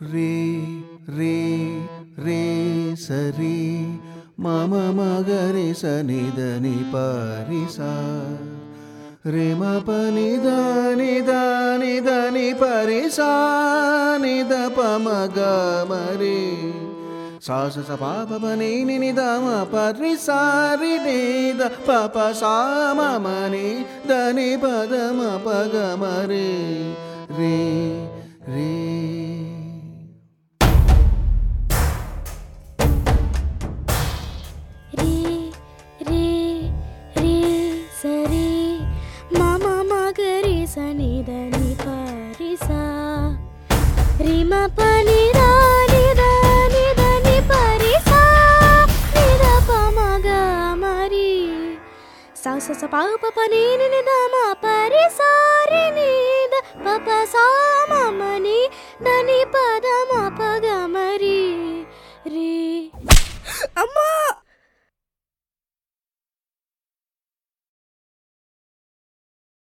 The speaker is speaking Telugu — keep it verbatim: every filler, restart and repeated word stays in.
రే రే రే సరి మమ మగరి సనిదని పరిసా రే మ పని దాని దాని దని పరిసా నిద పమగ మరి సాస స పాప పని ని దమ పరి సారి నిద పప సామని దని పదమ పగ మరి రే రే సనిదని పరిసా రిమ పని రాని దాని దని పరిసా నిద పమగ మరి సాస స పాప పని ని దమ పరిసా రి నిద పప సామని దని పదమ